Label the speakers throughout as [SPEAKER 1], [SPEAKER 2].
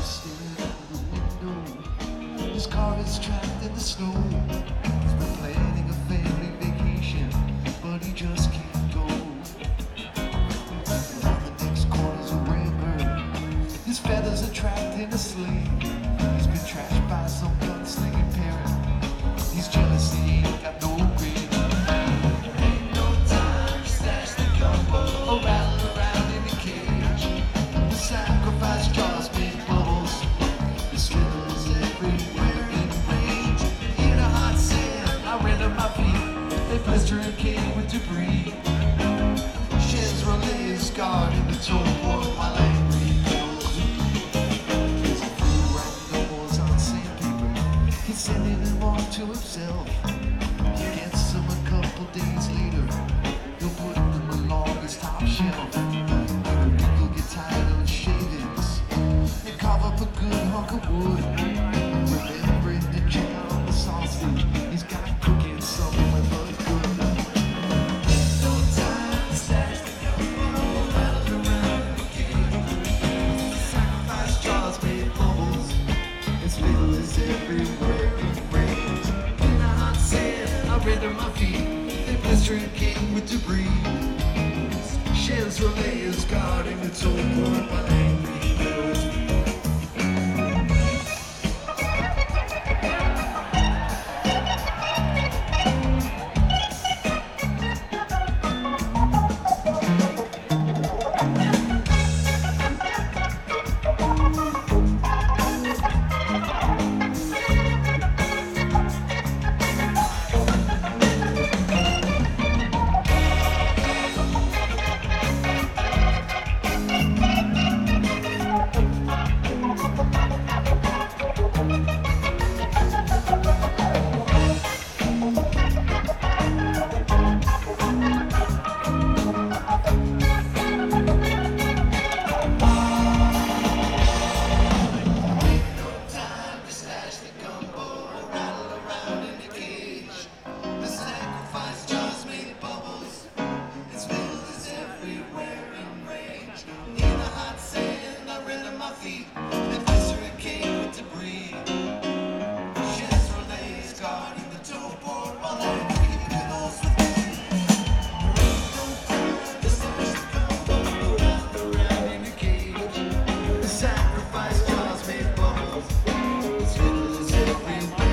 [SPEAKER 1] staring out the window. His car is trapped in the snow. He's been planning a family vacation, but he just can't go. On the next corner's a river. His feathers are trapped in a sling. He's been trashed by some gunslinging parent. He's jealous he ain't got no grin. Ain't no time to stash the gumbo or rattle around in the cage. The sacrifice jars make bubbles. The slithers everywhere in rage. In a hot sand, I render my feet. They blister and came with debris. Sheds relay is scarred in the toe board while angry goes. There's a few writing nobles on sandpaper. He's sending them on to himself. He gets them a couple days later. He'll put them along his top shelf. People get tired of his shavings and carve up a good hunk of wood. Remembering to check out the sausage he's got cooking somewhere but good. No time to stash the gumbo, rattle around in the cage. Sacrifice jars made bubbles, and spittle is everywhere in rage. In the hot sand, I render my feet. They blister and came with debris. Sheds relay is guarding its own board while angry goes.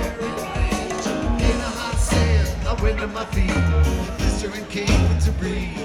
[SPEAKER 1] Render my feet, blister and came with debris.